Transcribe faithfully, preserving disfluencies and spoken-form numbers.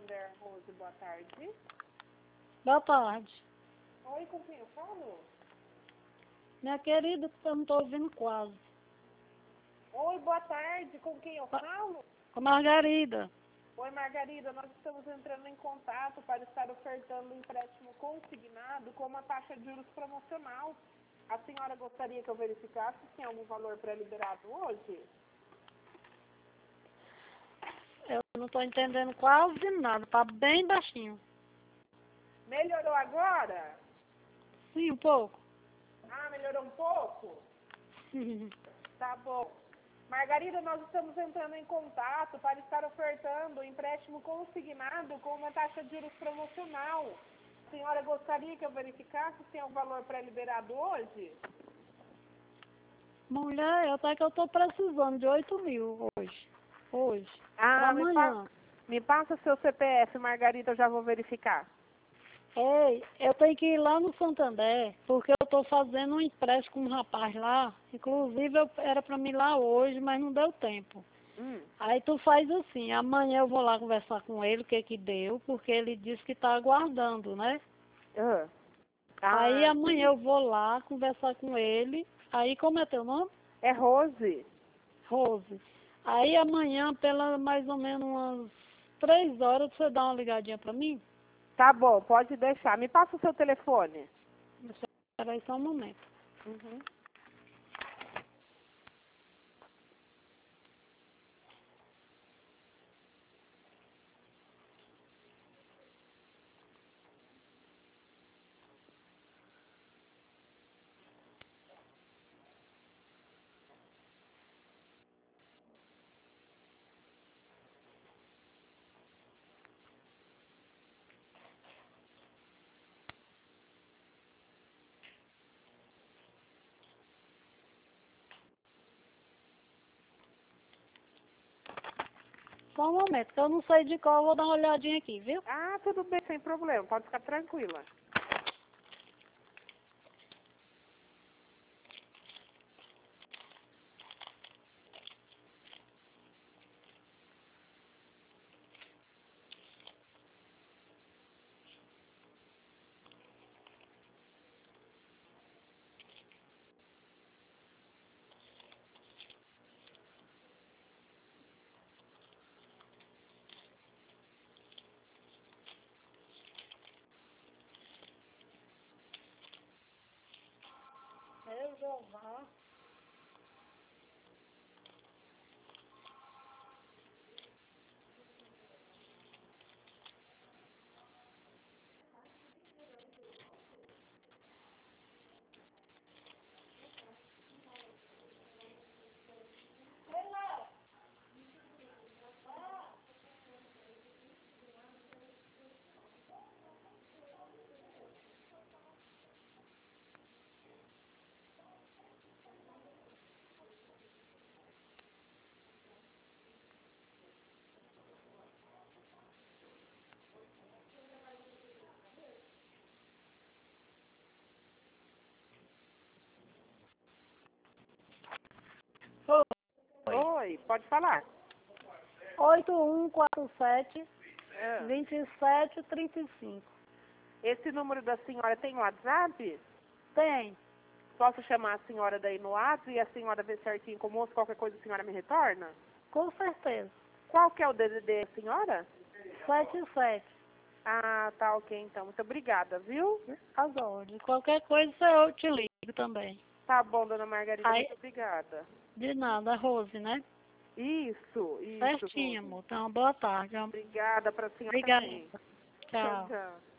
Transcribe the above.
Santander, Rose, boa tarde. Boa tarde. Oi, com quem eu falo? Minha querida, eu não estou ouvindo quase. Oi, boa tarde, com quem eu falo? Com Margarida. Oi, Margarida, nós estamos entrando em contato para estar ofertando um empréstimo consignado com uma taxa de juros promocional. A senhora gostaria que eu verificasse se tem algum valor pré-liberado hoje? Eu não estou entendendo quase nada, está bem baixinho. Melhorou agora? Sim, um pouco. Ah, melhorou um pouco? Tá bom. Margarida, nós estamos entrando em contato para estar ofertando um empréstimo consignado com uma taxa de juros promocional. A senhora gostaria que eu verificasse se tem um valor pré-liberado hoje? Mulher, até que eu estou precisando de oito mil hoje. Hoje. Ah, Pra me, amanhã. pa me passa seu C P F, Margarida, eu já vou verificar. Ei, eu tenho que ir lá no Santander, porque eu estou fazendo um empréstimo com um rapaz lá. Inclusive, eu, era para mim ir lá hoje, mas não deu tempo. Hum. Aí tu faz assim, amanhã eu vou lá conversar com ele, o que que deu, porque ele disse que está aguardando, né? Ah. Aí Ah, amanhã eu vou lá conversar com ele. Aí como é teu nome? é Rose. Rose. Aí amanhã, pela mais ou menos umas três horas, você dá uma ligadinha pra mim? Tá bom, pode deixar. Me passa o seu telefone. Espera aí só um momento. Uhum. Só um momento, que eu não sei de qual, eu vou dar uma olhadinha aqui, viu? Ah, tudo bem, sem problema. Pode ficar tranquila. Eu vou lá. Oi. Oi, pode falar. oito um quatro sete, Ah. dois sete três cinco. Esse número da senhora tem WhatsApp? Tem. Posso chamar a senhora daí no WhatsApp e a senhora ver certinho com o moço, qualquer coisa a senhora me retorna? Com certeza. Qual que é o D D D, senhora? sete sete. Ah, tá ok então. Muito obrigada, viu? As ordens. Qualquer coisa eu te ligo também. Tá bom, dona Margarida, Aí, muito obrigada. de nada, Rose, né? Isso, isso. Certinho, Rose. amor. Então, boa tarde. Amor. Obrigada pra senhora Obrigada. também. Tchau, Tchau. tchau.